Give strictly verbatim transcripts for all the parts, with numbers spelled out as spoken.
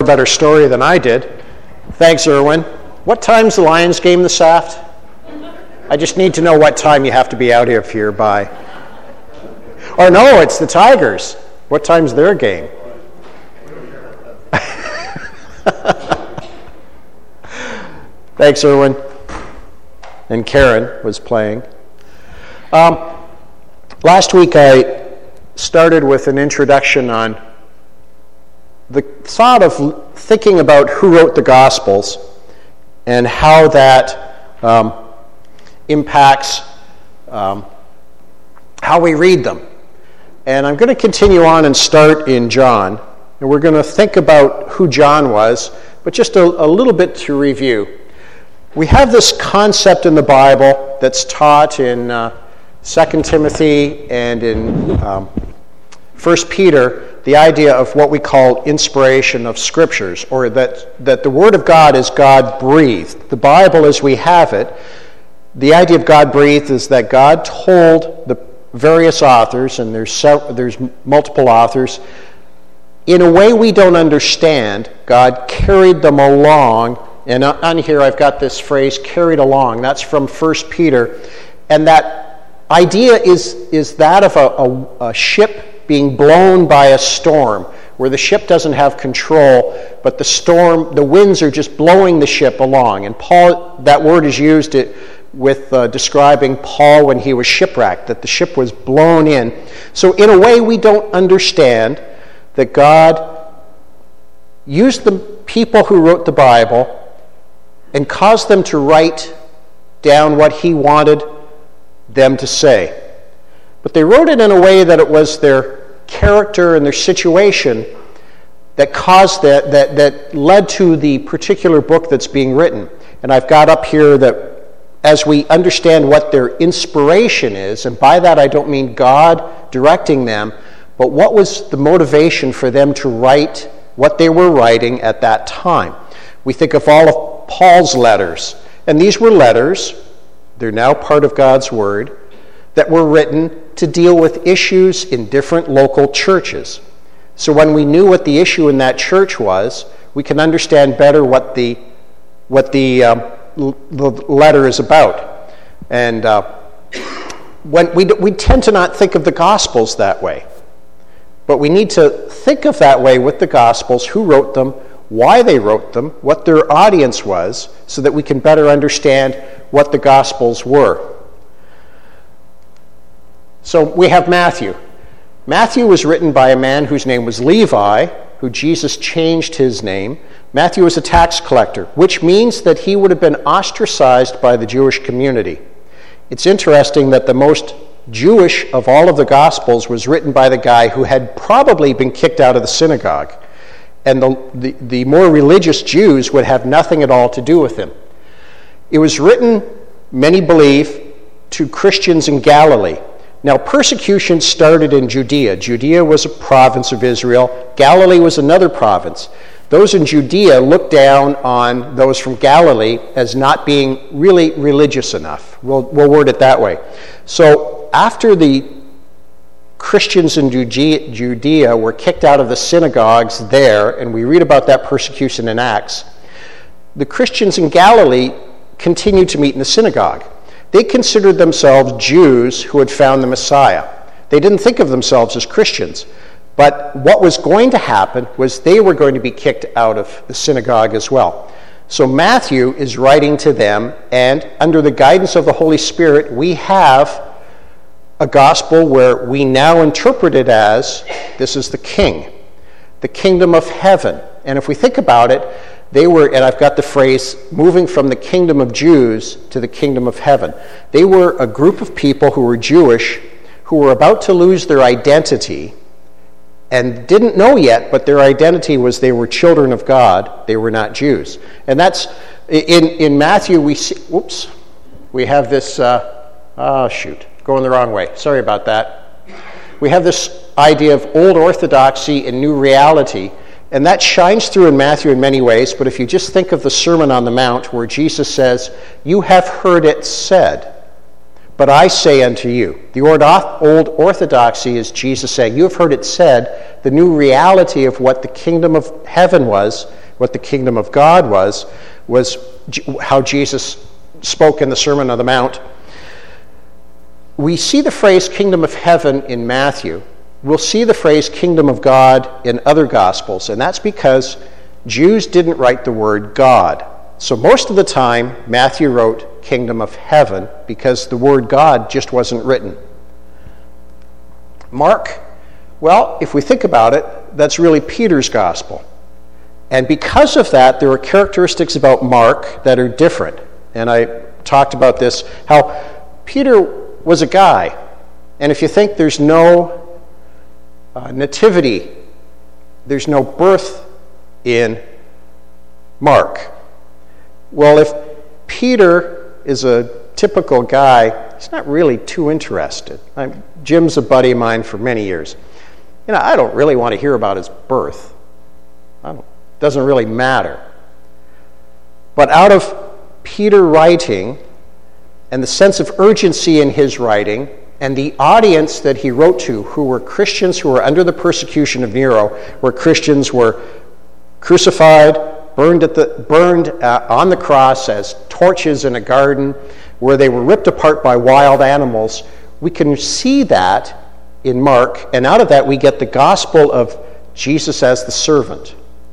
better story than I did. Thanks, Erwin. What time's the Lions game this aft? I just need to know what time you have to be out here here by. Or no, it's the Tigers. What time's their game? Thanks, Erwin. And Karen was playing. Um, last week I started with an introduction on the thought of thinking about who wrote the Gospels and how that um, impacts um, how we read them. And I'm going to continue on and start in John. And we're going to think about who John was, but just a, a little bit to review. We have this concept in the Bible that's taught in uh, Second Timothy and in um, First Peter, the idea of what we call inspiration of Scriptures, or that, that the Word of God is God-breathed. The Bible as we have it, the idea of God-breathed is that God told the various authors, and there's several, there's multiple authors, in a way we don't understand, God carried them along. And on here I've got this phrase, carried along. That's from First Peter. And that idea is, is that of a, a, a ship being blown by a storm, where the ship doesn't have control, but the storm, the winds are just blowing the ship along. And Paul, that word is used it, with uh, describing Paul when he was shipwrecked, that the ship was blown in. So in a way we don't understand that God used the people who wrote the Bible and caused them to write down what he wanted them to say. But they wrote it in a way that it was their character and their situation that caused that, that, that led to the particular book that's being written. And I've got up here that as we understand what their inspiration is, and by that I don't mean God directing them, but what was the motivation for them to write what they were writing at that time. We think of all of Paul's letters, and these were letters, they're now part of God's Word, that were written to deal with issues in different local churches. So when we knew what the issue in that church was, we can understand better what the what the, um, l- the letter is about. And uh, when we, we tend to not think of the Gospels that way. But we need to think of that way with the Gospels, who wrote them, why they wrote them, what their audience was, so that we can better understand what the Gospels were. So we have Matthew. Matthew was written by a man whose name was Levi, who Jesus changed his name. Matthew was a tax collector, which means that he would have been ostracized by the Jewish community. It's interesting that the most Jewish of all of the Gospels was written by the guy who had probably been kicked out of the synagogue. And the, the, the more religious Jews would have nothing at all to do with him. It was written, many believe, to Christians in Galilee. Now, persecution started in Judea. Judea was a province of Israel. Galilee was another province. Those in Judea looked down on those from Galilee as not being really religious enough. We'll, we'll word it that way. So after the Christians in Judea, Judea were kicked out of the synagogues there, and we read about that persecution in Acts, the Christians in Galilee continued to meet in the synagogue. They considered themselves Jews who had found the Messiah. They didn't think of themselves as Christians. But what was going to happen was they were going to be kicked out of the synagogue as well. So Matthew is writing to them, and under the guidance of the Holy Spirit, we have a gospel where we now interpret it as, this is the king, the kingdom of heaven. And if we think about it, they were, and I've got the phrase, moving from the kingdom of Jews to the kingdom of heaven. They were a group of people who were Jewish, who were about to lose their identity, and didn't know yet, but their identity was they were children of God. They were not Jews. And that's, in, in Matthew, we see, whoops, we have this, uh, oh shoot, going the wrong way. Sorry about that. We have this idea of old orthodoxy and new reality, and that shines through in Matthew in many ways, but if you just think of the Sermon on the Mount where Jesus says, "You have heard it said," but I say unto you. The old orthodoxy is Jesus saying, you have heard it said, the new reality of what the kingdom of heaven was, what the kingdom of God was, was how Jesus spoke in the Sermon on the Mount. We see the phrase kingdom of heaven in Matthew. We'll see the phrase kingdom of God in other Gospels, and that's because Jews didn't write the word God. So most of the time, Matthew wrote kingdom of heaven because the word God just wasn't written. Mark, well, if we think about it, that's really Peter's gospel. And because of that, there are characteristics about Mark that are different. And I talked about this, how Peter was a guy. And if you think there's no uh, nativity, there's no birth in Mark. Well, if Peter is a typical guy, he's not really too interested. I'm, Jim's a buddy of mine for many years. You know, I don't really want to hear about his birth. I don't, doesn't really matter. But out of Peter writing, and the sense of urgency in his writing, and the audience that he wrote to, who were Christians who were under the persecution of Nero, where Christians were crucified, burned at the burned uh, on the cross as torches in a garden, where they were ripped apart by wild animals. We can see that in Mark, and out of that we get the gospel of Jesus as the servant.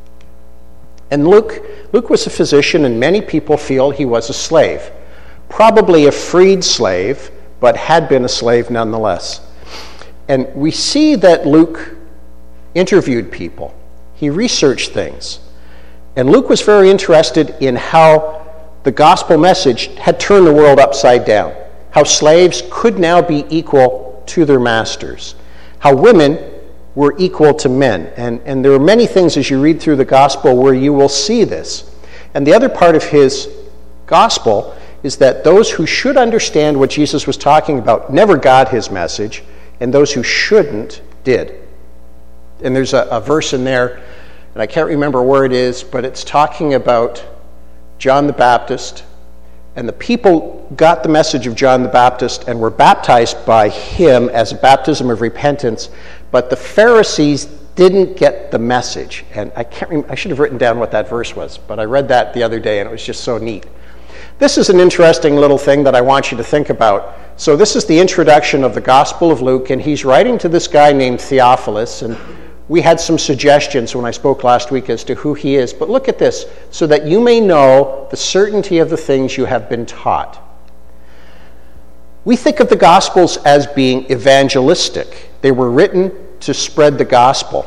And Luke, Luke was a physician, and many people feel he was a slave. Probably a freed slave, but had been a slave nonetheless. And we see that Luke interviewed people. He researched things. And Luke was very interested in how the gospel message had turned the world upside down, how slaves could now be equal to their masters, how women were equal to men. And, and there are many things as you read through the gospel where you will see this. And the other part of his gospel is that those who should understand what Jesus was talking about never got his message, and those who shouldn't did. And there's a, a verse in there, and I can't remember where it is, but it's talking about John the Baptist, and the people got the message of John the Baptist and were baptized by him as a baptism of repentance, but the Pharisees didn't get the message. And I can't remember, I should have written down what that verse was, but I read that the other day, and it was just so neat. This is an interesting little thing that I want you to think about. So this is the introduction of the Gospel of Luke, and he's writing to this guy named Theophilus, and we had some suggestions when I spoke last week as to who he is. But look at this, so that you may know the certainty of the things you have been taught. We think of the Gospels as being evangelistic. They were written to spread the gospel.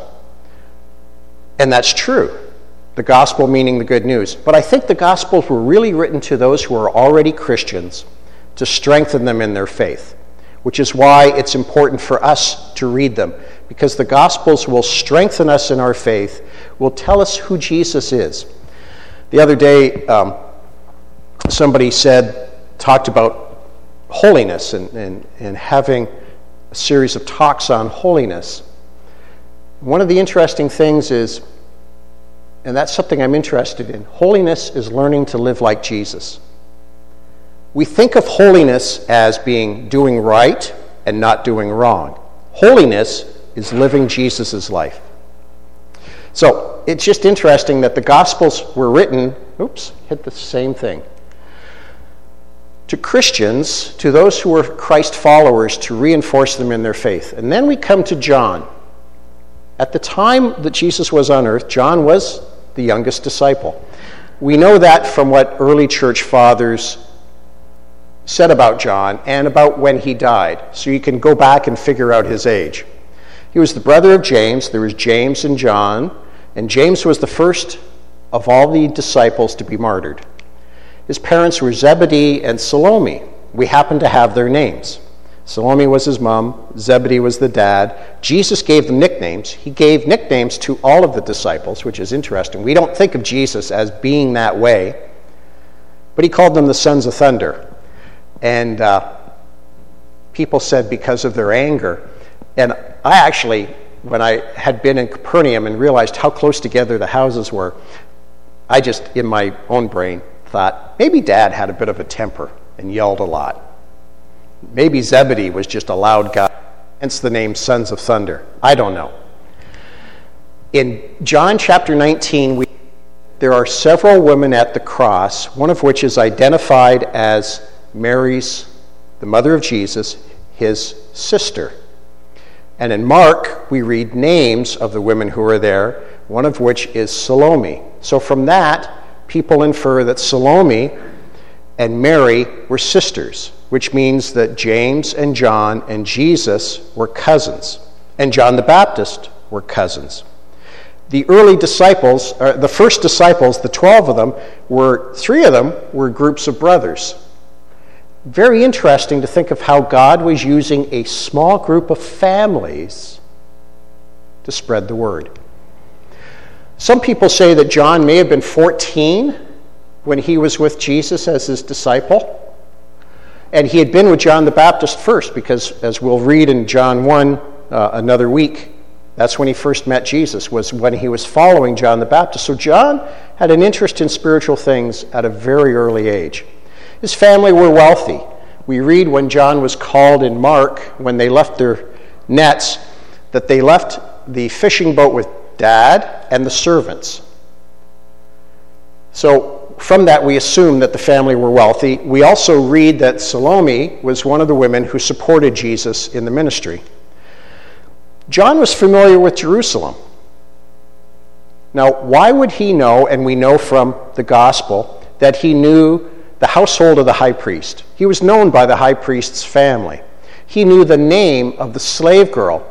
And that's true. The gospel meaning the good news. But I think the Gospels were really written to those who are already Christians to strengthen them in their faith, which is why it's important for us to read them, because the Gospels will strengthen us in our faith, will tell us who Jesus is. The other day, um, somebody said, talked about holiness and, and, and having a series of talks on holiness. One of the interesting things is, and that's something I'm interested in, holiness is learning to live like Jesus. We think of holiness as being doing right and not doing wrong. Holiness is living Jesus' life. So it's just interesting that the Gospels were written, oops, hit the same thing, to Christians, to those who were Christ followers, to reinforce them in their faith. And then we come to John. At the time that Jesus was on earth, John was the youngest disciple. We know that from what early church fathers said about John and about when he died. So you can go back and figure out his age. He was the brother of James. There was James and John, and James was the first of all the disciples to be martyred. His parents were Zebedee and Salome. We happen to have their names. Salome was his mom, Zebedee was the dad. Jesus gave them nicknames. He gave nicknames to all of the disciples, which is interesting. We don't think of Jesus as being that way, but he called them the sons of thunder. And uh, people said because of their anger. And I actually, when I had been in Capernaum and realized how close together the houses were, I just, in my own brain, thought, maybe Dad had a bit of a temper and yelled a lot. Maybe Zebedee was just a loud guy, hence the name Sons of Thunder. I don't know. In John chapter nineteen, we, there are several women at the cross, one of which is identified as Mary's, the mother of Jesus, his sister. And in Mark, we read names of the women who are there, one of which is Salome. So from that, people infer that Salome and Mary were sisters, which means that James and John and Jesus were cousins, and John the Baptist were cousins. The early disciples, uh, the first disciples, the twelve of them, were three of them were groups of brothers. Very interesting to think of how God was using a small group of families to spread the word. Some people say that John may have been fourteen when he was with Jesus as his disciple. And he had been with John the Baptist first, because as we'll read in John one uh, another week, that's when he first met Jesus, was when he was following John the Baptist. So John had an interest in spiritual things at a very early age. His family were wealthy. We read when John was called in Mark, when they left their nets, that they left the fishing boat with Dad and the servants. So from that we assume that the family were wealthy. We also read that Salome was one of the women who supported Jesus in the ministry. John was familiar with Jerusalem. Now, why would he know, and we know from the gospel, that he knew the household of the high priest? He was known by the high priest's family. He knew the name of the slave girl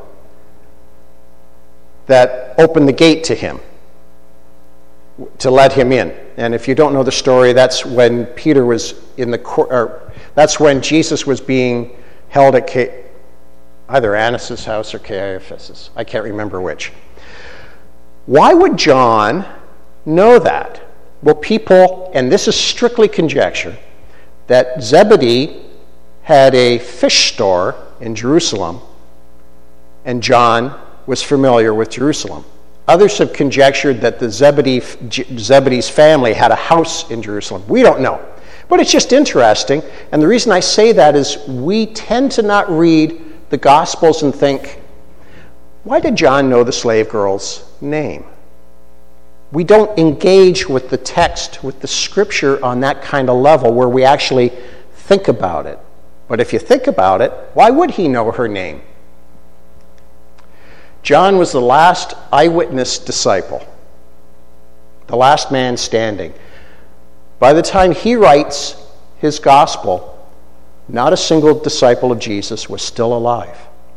that opened the gate to him, to let him in. And if you don't know the story, that's when Peter was in the court, or that's when Jesus was being held at Ca- either Annas' house or Caiaphas'. I can't remember which. Why would John know that? Well, people, and this is strictly conjecture, that Zebedee had a fish store in Jerusalem, and John was familiar with Jerusalem. Others have conjectured that the Zebedee, Zebedee's family had a house in Jerusalem. We don't know. But it's just interesting, and the reason I say that is we tend to not read the Gospels and think, why did John know the slave girl's name? We don't engage with the text, with the Scripture on that kind of level where we actually think about it. But if you think about it, why would he know her name? John was the last eyewitness disciple, the last man standing. By the time he writes his gospel, not a single disciple of Jesus was still alive.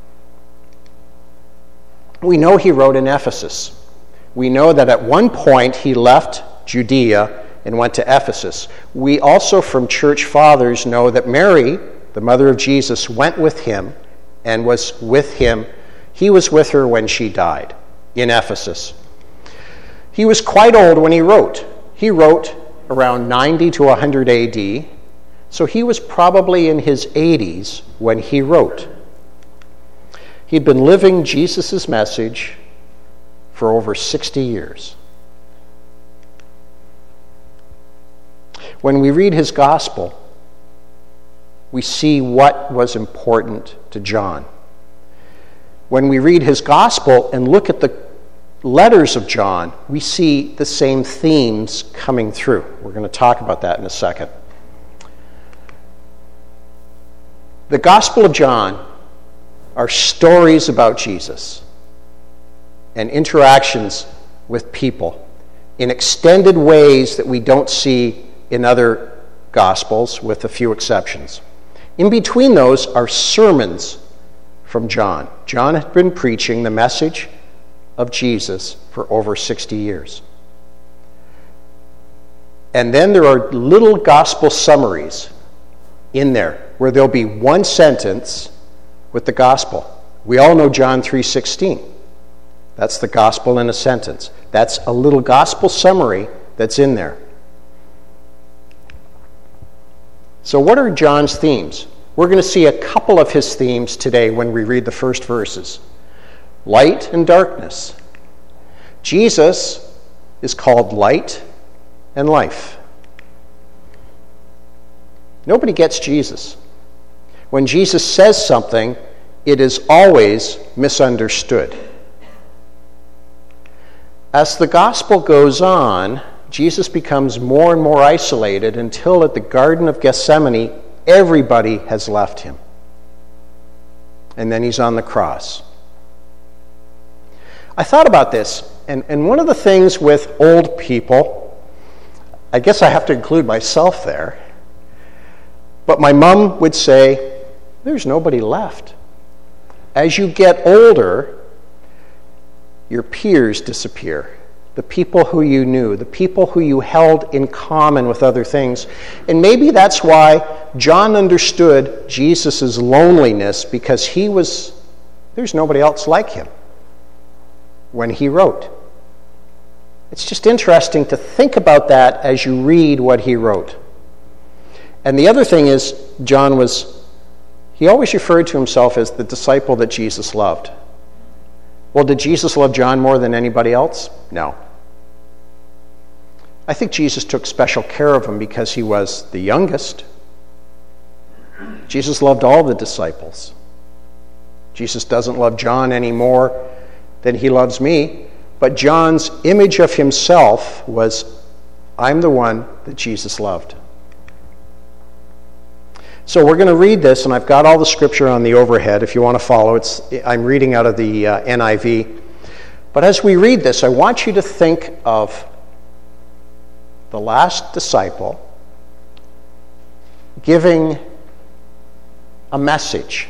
We know he wrote in Ephesus. We know that at one point he left Judea and went to Ephesus. We also, from church fathers, know that Mary, the mother of Jesus, went with him and was with him. He was with her when she died in Ephesus. He was quite old when he wrote. He wrote around ninety to one hundred A D, so he was probably in his eighties when he wrote. He'd been living Jesus' message for over sixty years. When we read his gospel, we see what was important to John. When we read his gospel and look at the letters of John, we see the same themes coming through. We're going to talk about that in a second. The Gospel of John are stories about Jesus and interactions with people in extended ways that we don't see in other Gospels, with a few exceptions. In between those are sermons from John. John had been preaching the message of Jesus for over sixty years. And then there are little gospel summaries in there where there'll be one sentence with the gospel. We all know John three sixteen. That's the gospel in a sentence. That's a little gospel summary that's in there. So what are John's themes? We're going to see a couple of his themes today when we read the first verses. Light and darkness. Jesus is called light and life. Nobody gets Jesus. when Jesus says something, it is always misunderstood. As the gospel goes on, Jesus becomes more and more isolated until at the Garden of Gethsemane, everybody has left him. And then he's on the cross. I thought about this, and, and one of the things with old people, I guess I have to include myself there, but my mom would say, there's nobody left. As you get older, your peers disappear. The people who you knew, the people who you held in common with other things. And maybe that's why John understood Jesus' loneliness, because he was, there's nobody else like him when he wrote. It's just interesting to think about that as you read what he wrote. And the other thing is, John was, he always referred to himself as the disciple that Jesus loved. Well, did Jesus love John more than anybody else? No. I think Jesus took special care of him because he was the youngest. Jesus loved all the disciples. Jesus doesn't love John any more than he loves me, but John's image of himself was, I'm the one that Jesus loved. So we're going to read this, and I've got all the scripture on the overhead if you want to follow. It's, I'm reading out of the uh, N I V. But as we read this, I want you to think of the last disciple giving a message.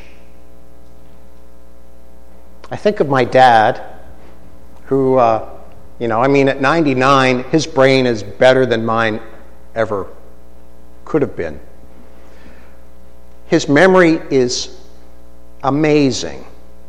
I think of my dad, who, uh, you know, I mean, at ninety-nine, his brain is better than mine ever could have been. His memory is amazing.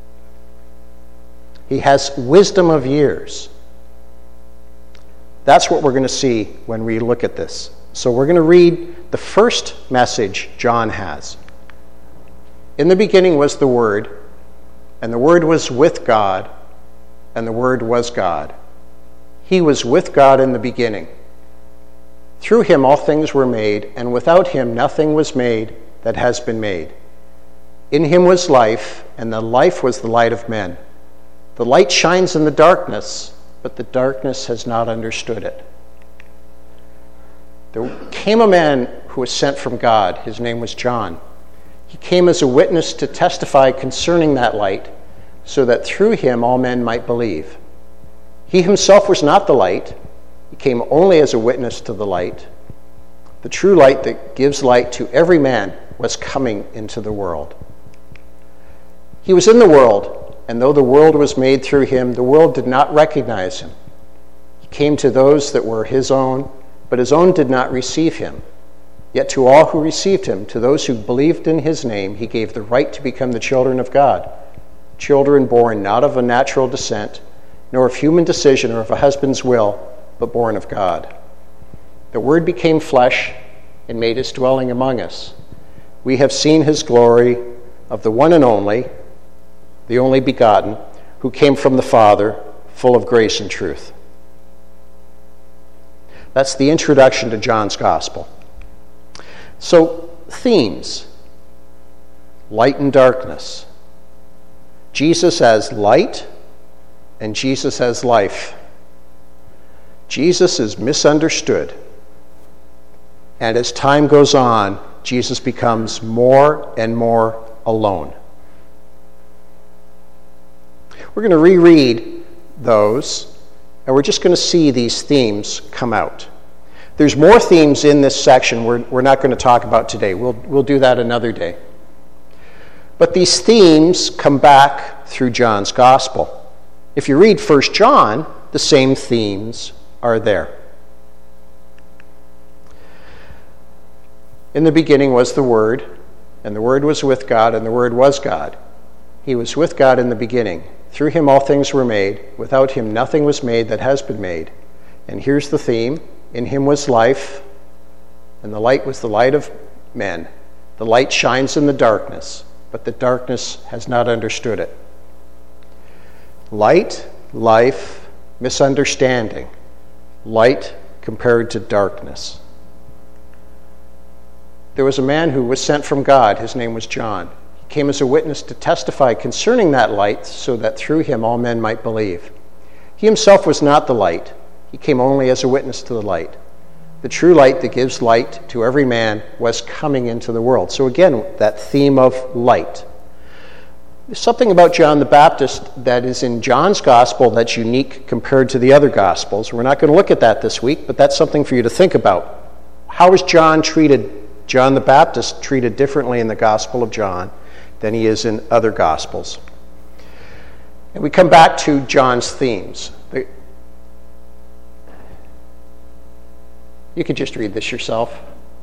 He has wisdom of years. That's what we're going to see when we look at this. So we're going to read the first message John has. In the beginning was the Word, and the Word was with God, and the Word was God. He was with God in the beginning. Through him all things were made, and without him nothing was made that has been made. In him was life, and the life was the light of men. The light shines in the darkness, but the darkness has not understood it. There came a man who was sent from God. His name was John. He came as a witness to testify concerning that light, so that through him all men might believe. He himself was not the light. He came only as a witness to the light. The true light that gives light to every man was coming into the world. He was in the world, and though the world was made through him, the world did not recognize him. He came to those that were his own, but his own did not receive him. Yet to all who received him, to those who believed in his name, he gave the right to become the children of God, children born not of a natural descent, nor of human decision or of a husband's will, but born of God. The Word became flesh and made his dwelling among us. We have seen his glory, of the one and only, the only begotten, who came from the Father, full of grace and truth. That's the introduction to John's Gospel. So, themes. Light and darkness. Jesus as light and Jesus as life. Jesus is misunderstood. And as time goes on, Jesus becomes more and more alone. We're going to reread those, and we're just going to see these themes come out. There's more themes in this section we're, we're not going to talk about today. We'll, we'll do that another day. But these themes come back through John's Gospel. If you read First John, the same themes are there. In the beginning was the Word, and the Word was with God, and the Word was God. He was with God in the beginning. Through him all things were made. Without him nothing was made that has been made. And here's the theme. In him was life, and the light was the light of men. The light shines in the darkness, but the darkness has not understood it. Light, life, misunderstanding. Light compared to darkness. there was a man who was sent from God. His name was John. He came as a witness to testify concerning that light, so that through him all men might believe. He himself was not the light. He came only as a witness to the light. The true light that gives light to every man was coming into the world. So again, that theme of light. There's something about John the Baptist that is in John's gospel that's unique compared to the other gospels. We're not going to look at that this week, but that's something for you to think about. How is John treated, John the Baptist treated differently in the Gospel of John than he is in other gospels? And we come back to John's themes. You could just read this yourself.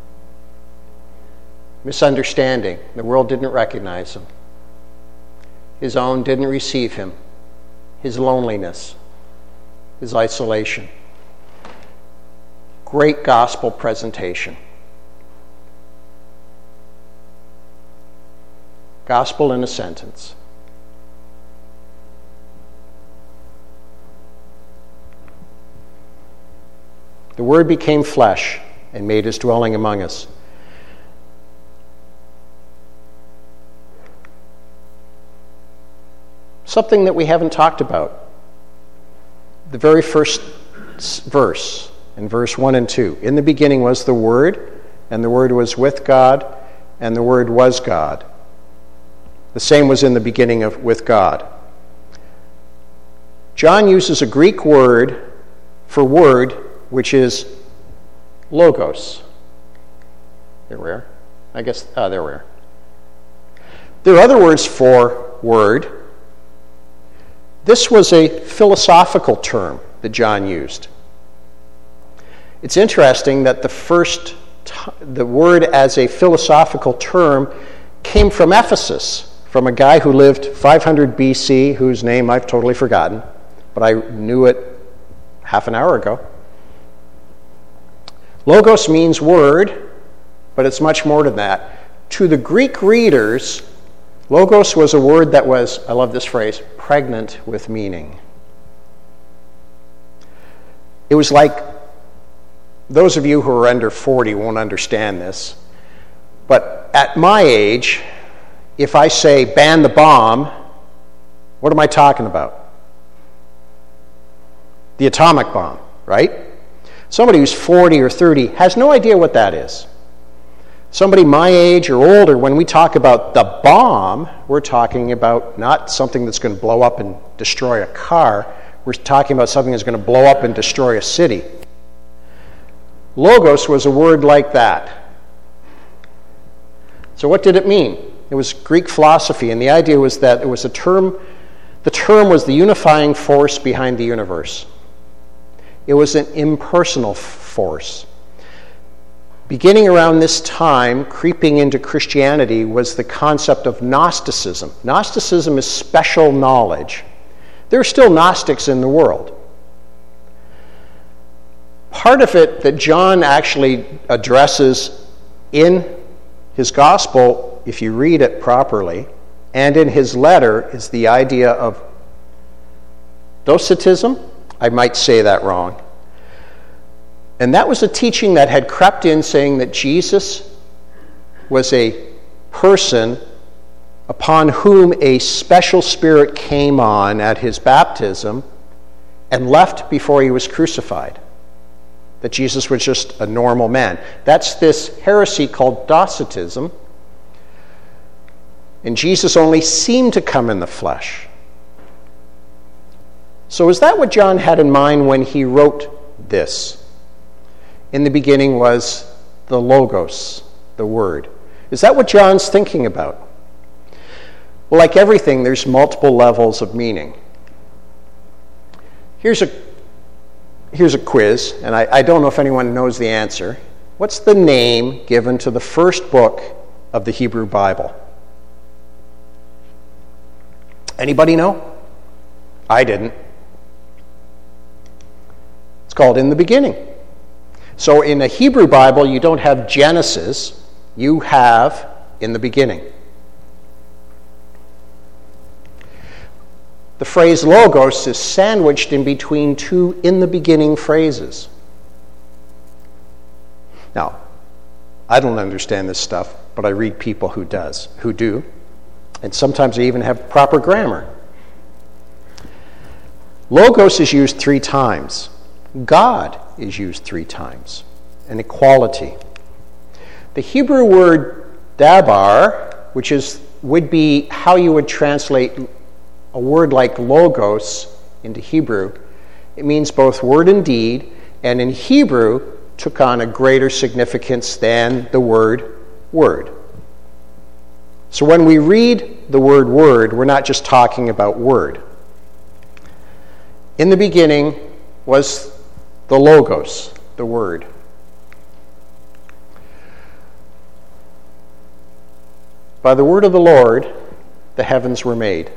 Misunderstanding. The world didn't recognize him. His own didn't receive him. His loneliness. His isolation. Great gospel presentation. Gospel in a sentence. The Word became flesh and made his dwelling among us. Something that we haven't talked about. The very first verse, in verse one and two. In the beginning was the Word, and the Word was with God, and the Word was God. The same was in the beginning of with God. John uses a Greek word for word, which is logos. There we are. I guess, ah, there we are. There are other words for word. This was a philosophical term that John used. It's interesting that the first, t- the word as a philosophical term came from Ephesus, from a guy who lived five hundred B C, whose name I've totally forgotten, but I knew it half an hour ago. Logos means word, but it's much more than that. To the Greek readers, logos was a word that was, I love this phrase, pregnant with meaning. It was like, those of you who are under forty won't understand this, but at my age, if I say ban the bomb, what am I talking about? The atomic bomb, right? Somebody who's forty or thirty has no idea what that is. Somebody my age or older, when we talk about the bomb, we're talking about not something that's going to blow up and destroy a car. We're talking about something that's going to blow up and destroy a city. Logos was a word like that. So what did it mean? It was Greek philosophy, and the idea was that it was a term, the term was the unifying force behind the universe. It was an impersonal force. Beginning around this time, creeping into Christianity, was the concept of Gnosticism. Gnosticism is special knowledge. There are still Gnostics in the world. Part of it that John actually addresses in his gospel, if you read it properly, and in his letter, is the idea of docetism. I might say that wrong. And that was a teaching that had crept in, saying that Jesus was a person upon whom a special spirit came on at his baptism and left before he was crucified. That Jesus was just a normal man. That's this heresy called docetism. And Jesus only seemed to come in the flesh. So is that what John had in mind when he wrote this? In the beginning was the Logos, the Word. Is that what John's thinking about? Well, like everything, there's multiple levels of meaning. Here's a, here's a quiz, and I, I don't know if anyone knows the answer. What's the name given to the first book of the Hebrew Bible? Anybody know? I didn't. It's called In the Beginning. So in a Hebrew Bible, you don't have Genesis, you have In the Beginning. The phrase logos is sandwiched in between two in the beginning phrases. Now, I don't understand this stuff, but I read people who does, who do. And sometimes they even have proper grammar. Logos is used three times. God is used three times. An equality. The Hebrew word dabar, which is would be how you would translate a word like logos into Hebrew, it means both word and deed, and in Hebrew took on a greater significance than the word word. So when we read the word word, we're not just talking about word. In the beginning was the logos, the word. By the word of the Lord, the heavens were made.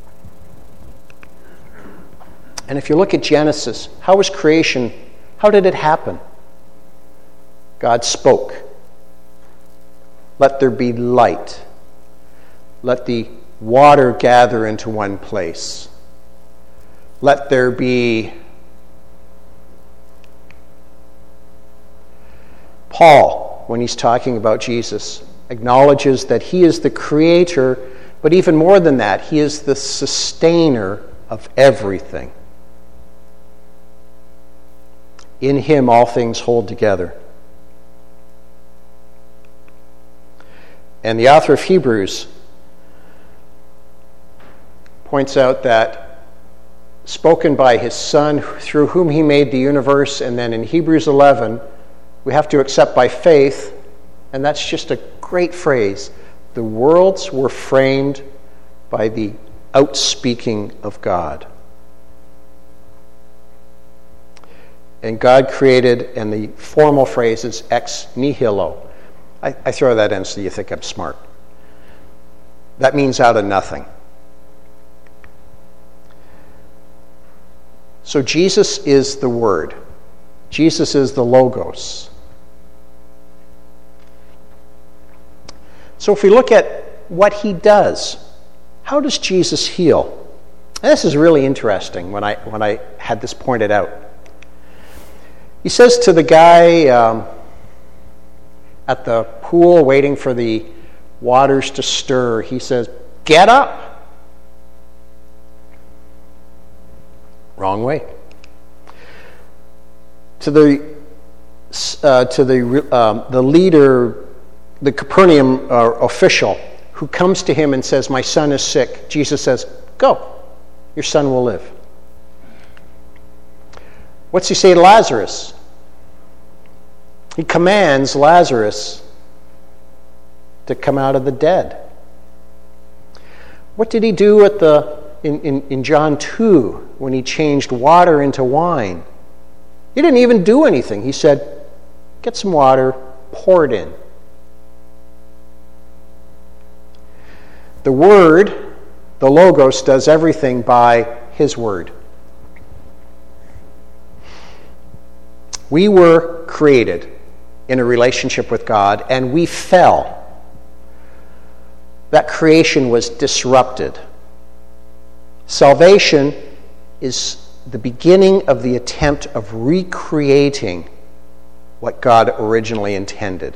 And if you look at Genesis, how was creation, how did it happen? God spoke. Let there be light. Let the water gather into one place. Let there be... Paul, when he's talking about Jesus, acknowledges that he is the creator, but even more than that, he is the sustainer of everything. In him all things hold together. And the author of Hebrews points out that spoken by his Son, through whom he made the universe, and then in Hebrews eleven, we have to accept by faith, and that's just a great phrase. The worlds were framed by the outspeaking of God. And God created, and the formal phrase is ex nihilo. I, I throw that in so you think I'm smart. That means out of nothing. So Jesus is the Word. Jesus is the Logos. So if we look at what he does, how does Jesus heal? And this is really interesting when I when I had this pointed out. He says to the guy um, at the pool waiting for the waters to stir, he says, "Get up." Wrong way. To the uh, to the um, the leader, the Capernaum uh, official, who comes to him and says, "My son is sick," Jesus says, "Go, your son will live." What's he say to Lazarus? He commands Lazarus to come out of the dead. What did he do at the in, in, in John two when he changed water into wine? He didn't even do anything. He said, "Get some water, pour it in." The Word, the Logos, does everything by his Word. We were created in a relationship with God, and we fell. That creation was disrupted. Salvation is the beginning of the attempt of recreating what God originally intended.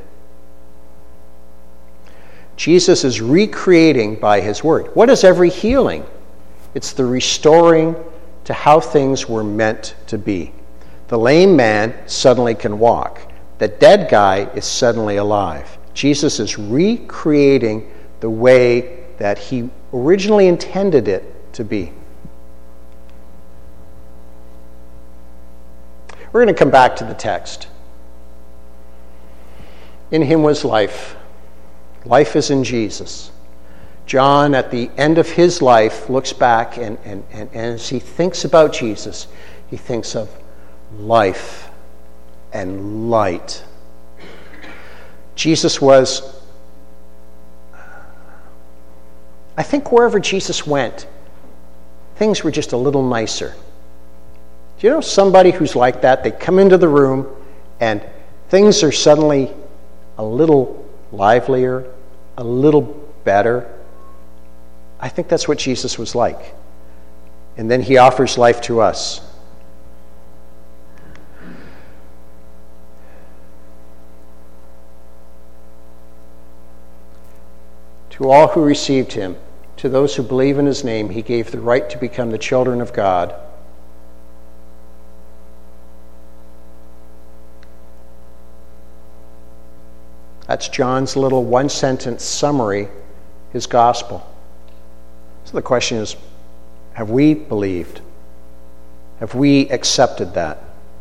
Jesus is recreating by his word. What is every healing? It's the restoring to how things were meant to be. The lame man suddenly can walk. The dead guy is suddenly alive. Jesus is recreating the way that he originally intended it to be. We're going to come back to the text. In him was life. Life is in Jesus. John, at the end of his life, looks back, and, and, and, and as he thinks about Jesus, he thinks of life and light. Jesus was, I think wherever Jesus went, things were just a little nicer. Do you know somebody who's like that? They come into the room and things are suddenly a little livelier, a little better. I think that's what Jesus was like. And then he offers life to us. To all who received him, to those who believe in his name, he gave the right to become the children of God. That's John's little one-sentence summary, his gospel. So the question is, have we believed? Have we accepted that?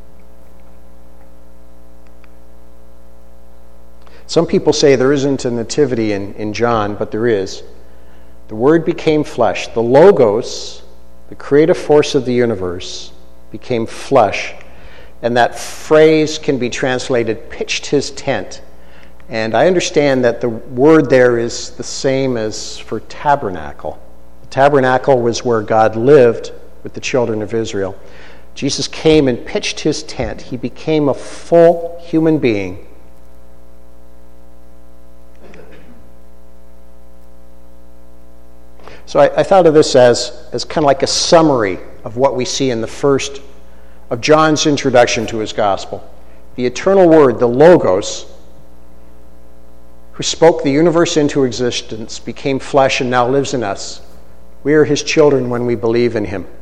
Some people say there isn't a nativity in, in John, but there is. The Word became flesh. The Logos, the creative force of the universe, became flesh. And that phrase can be translated, pitched his tent. And I understand that the word there is the same as for tabernacle. The tabernacle was where God lived with the children of Israel. Jesus came and pitched his tent. He became a full human being. So I, I thought of this as, as kind of like a summary of what we see in the first of John's introduction to his gospel. The eternal Word, the Logos, who spoke the universe into existence, became flesh and now lives in us. We are his children when we believe in him.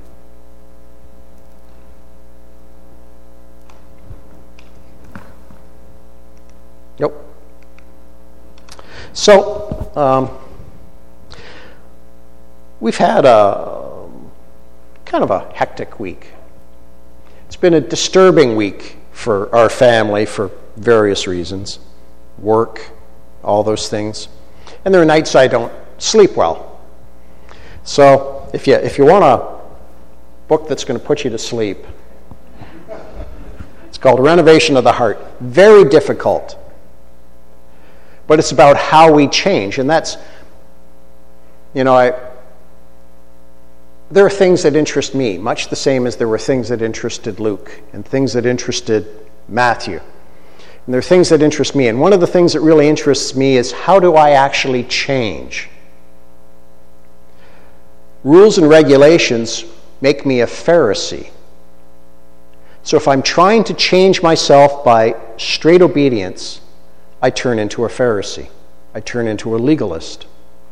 Yep. So, um, we've had a kind of a hectic week. It's been a disturbing week for our family for various reasons. Work, all those things. And there are nights I don't sleep well. So if you if you want a book that's going to put you to sleep, it's called Renovation of the Heart. Very difficult. But it's about how we change. And that's, you know, I there are things that interest me, much the same as there were things that interested Luke and things that interested Matthew. And there are things that interest me. And one of the things that really interests me is, how do I actually change? Rules and regulations make me a Pharisee. So if I'm trying to change myself by straight obedience, I turn into a Pharisee. I turn into a legalist.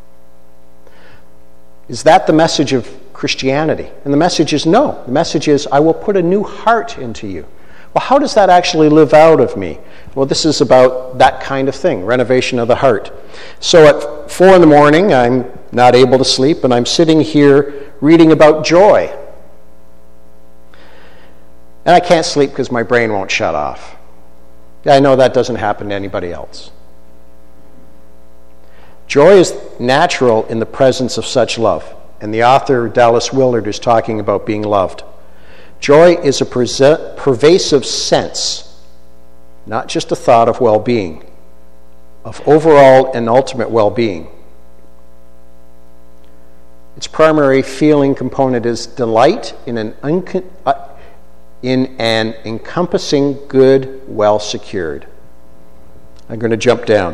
Is that the message of Christianity? And the message is no. The message is, I will put a new heart into you. Well, how does that actually live out of me? Well, this is about that kind of thing, renovation of the heart. So at four in the morning, I'm not able to sleep, and I'm sitting here reading about joy. And I can't sleep because my brain won't shut off. I know that doesn't happen to anybody else. Joy is natural in the presence of such love. And the author, Dallas Willard, is talking about being loved. Joy is a pervasive sense, not just a thought of well-being, of overall and ultimate well-being. Its primary feeling component is delight in an, uncon- uh, in an encompassing good, well secured. I'm going to jump down.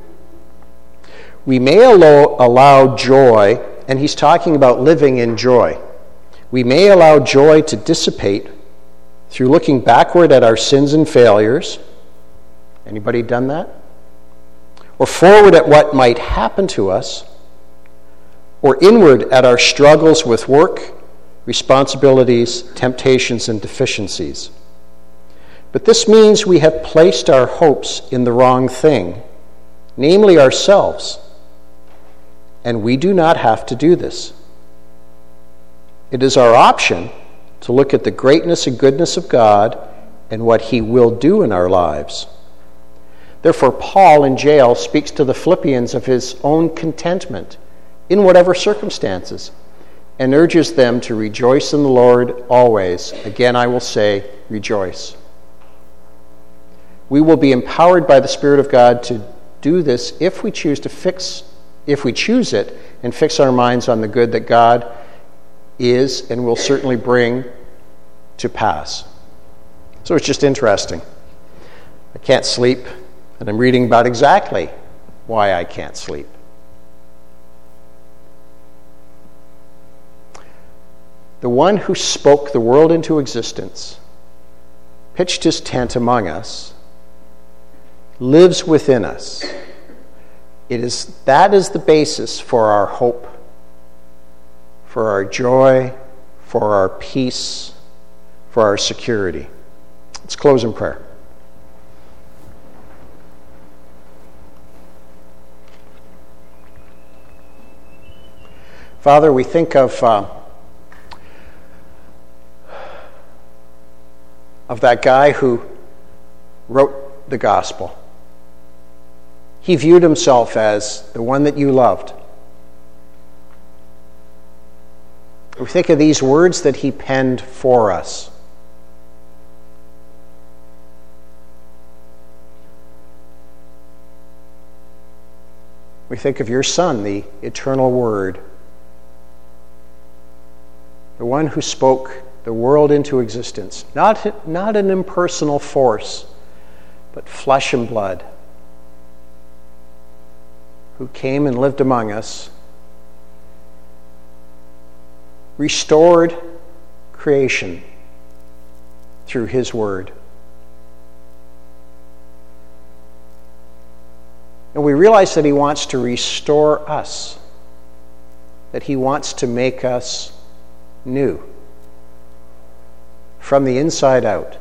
We may allow, allow joy, and he's talking about living in joy. We may allow joy to dissipate through looking backward at our sins and failures. Anybody done that? Or forward at what might happen to us, or inward at our struggles with work, responsibilities, temptations, and deficiencies. But this means we have placed our hopes in the wrong thing, namely ourselves, and we do not have to do this. It is our option to look at the greatness and goodness of God and what he will do in our lives. Therefore, Paul in jail speaks to the Philippians of his own contentment in whatever circumstances and urges them to rejoice in the Lord always. Again, I will say, rejoice. We will be empowered by the Spirit of God to do this if we choose to fix, if we choose it, and fix our minds on the good that God is and will certainly bring to pass. So it's just interesting. I can't sleep, and I'm reading about exactly why I can't sleep. The one who spoke the world into existence, pitched his tent among us, lives within us, It is, that is the basis for our hope, for our joy, for our peace, for our security. Let's close in prayer. Father, we think of uh, of that guy who wrote the gospel. He viewed himself as the one that you loved. We think of these words that he penned for us. We think of your Son, the eternal Word, the one who spoke the world into existence. Not, not an impersonal force, but flesh and blood, who came and lived among us, restored creation through his word. And we realize that he wants to restore us, that he wants to make us new from the inside out.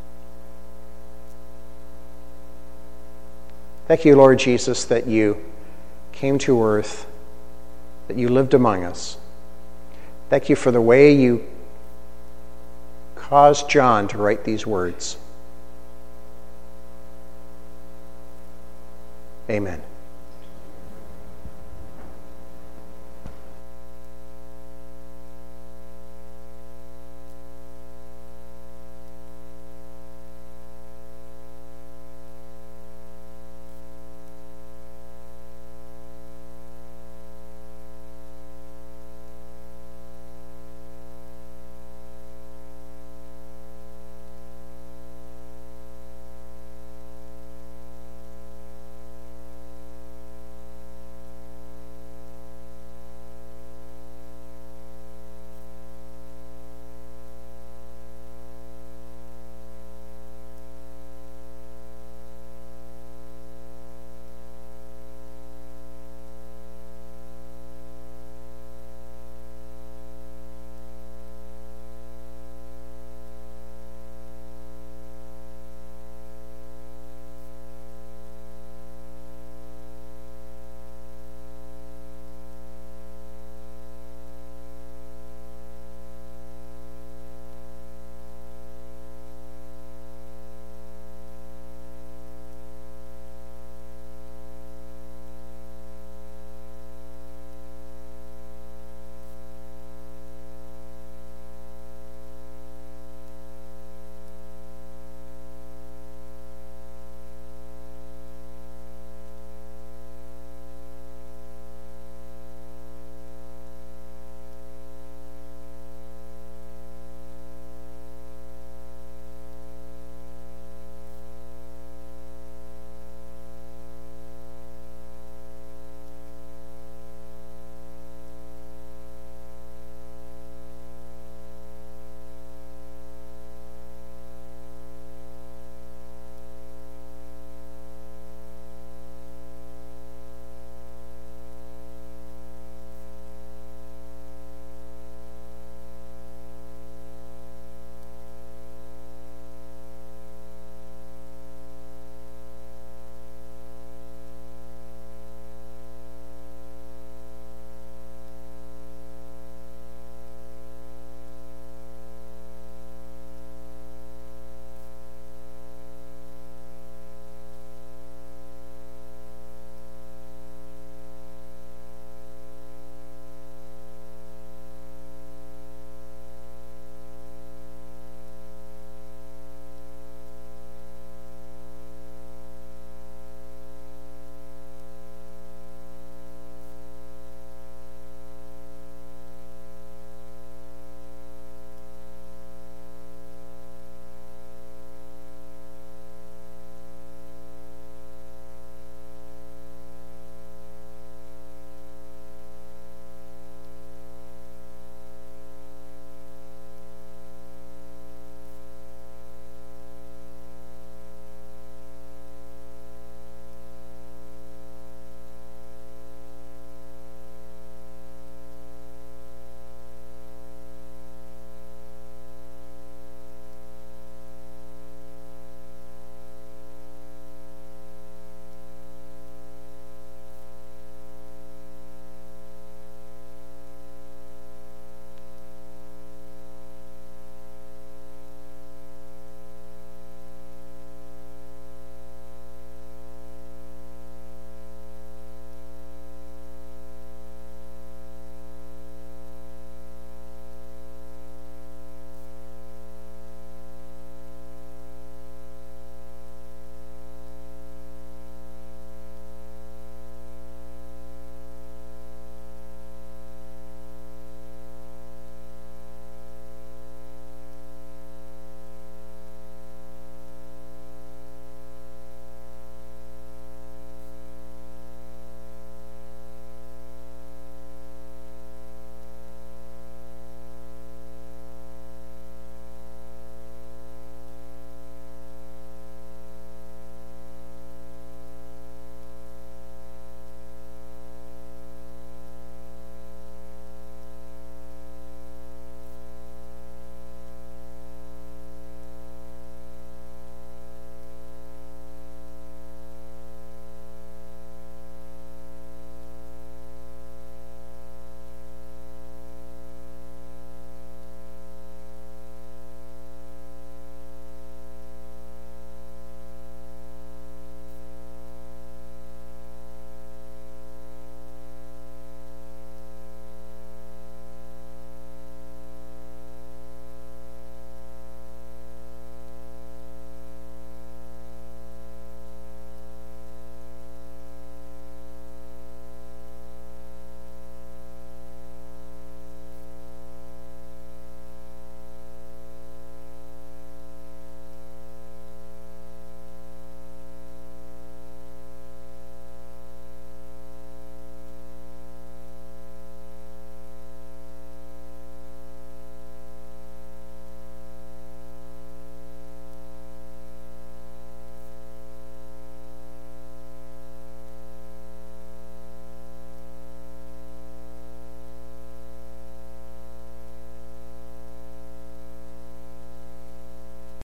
Thank you, Lord Jesus, that you came to earth, that you lived among us. Thank you for the way you caused John to write these words. Amen.